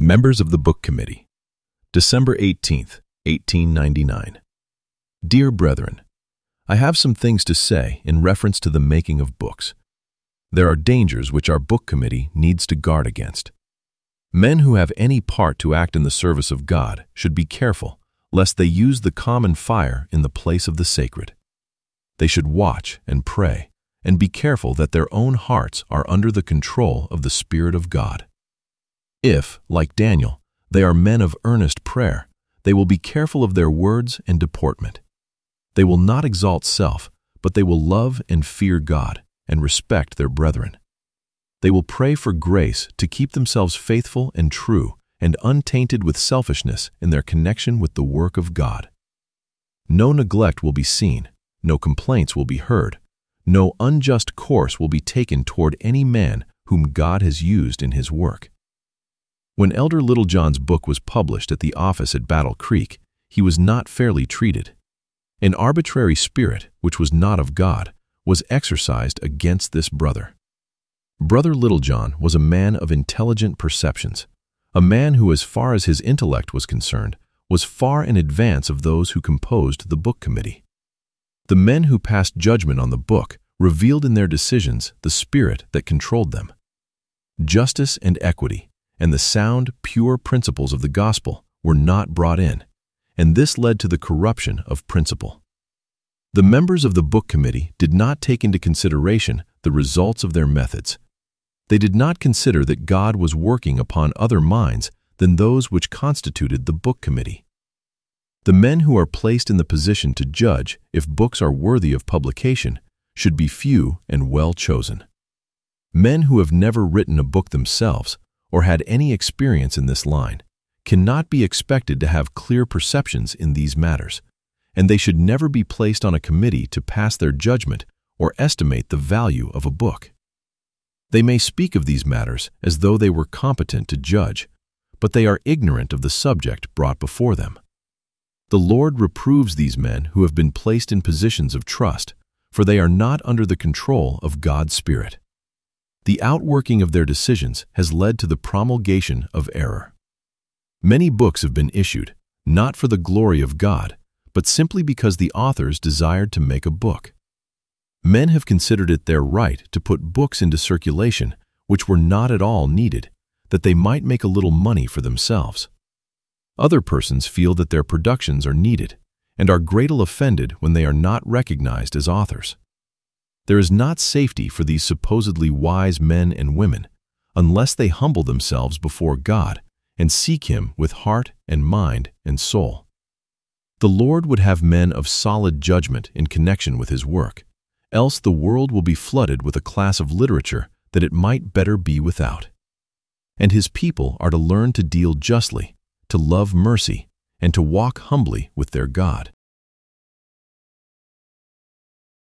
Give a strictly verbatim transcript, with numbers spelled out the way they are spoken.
Members of the Book Committee, December eighteenth, eighteen ninety-nine. Dear brethren, I have some things to say in reference to the making of books. There are dangers which our book committee needs to guard against. Men who have any part to act in the service of God should be careful lest they use the common fire in the place of the sacred. They should watch and pray and be careful that their own hearts are under the control of the Spirit of God. If, like Daniel, they are men of earnest prayer, they will be careful of their words and deportment. They will not exalt self, but they will love and fear God and respect their brethren. They will pray for grace to keep themselves faithful and true and untainted with selfishness in their connection with the work of God. No neglect will be seen, no complaints will be heard, no unjust course will be taken toward any man whom God has used in his work. When Elder Littlejohn's book was published at the office at Battle Creek, he was not fairly treated. An arbitrary spirit, which was not of God, was exercised against this brother. Brother Littlejohn was a man of intelligent perceptions, a man who, as far as his intellect was concerned, was far in advance of those who composed the book committee. The men who passed judgment on the book revealed in their decisions the spirit that controlled them. Justice and equity and the sound, pure principles of the gospel were not brought in, and this led to the corruption of principle. The members of the book committee did not take into consideration the results of their methods. They did not consider that God was working upon other minds than those which constituted the book committee. The men who are placed in the position to judge if books are worthy of publication should be few and well chosen. Men who have never written a book themselves or had any experience in this line cannot be expected to have clear perceptions in these matters, and they should never be placed on a committee to pass their judgment or estimate the value of a book. They may speak of these matters as though they were competent to judge, but they are ignorant of the subject brought before them. The Lord reproves these men who have been placed in positions of trust, for they are not under the control of God's Spirit. The outworking of their decisions has led to the promulgation of error. Many books have been issued, not for the glory of God, but simply because the authors desired to make a book. Men have considered it their right to put books into circulation which were not at all needed, that they might make a little money for themselves. Other persons feel that their productions are needed and are greatly offended when they are not recognized as authors. There is not safety for these supposedly wise men and women unless they humble themselves before God and seek Him with heart and mind and soul. The Lord would have men of solid judgment in connection with His work, else the world will be flooded with a class of literature that it might better be without. And His people are to learn to deal justly, to love mercy, and to walk humbly with their God.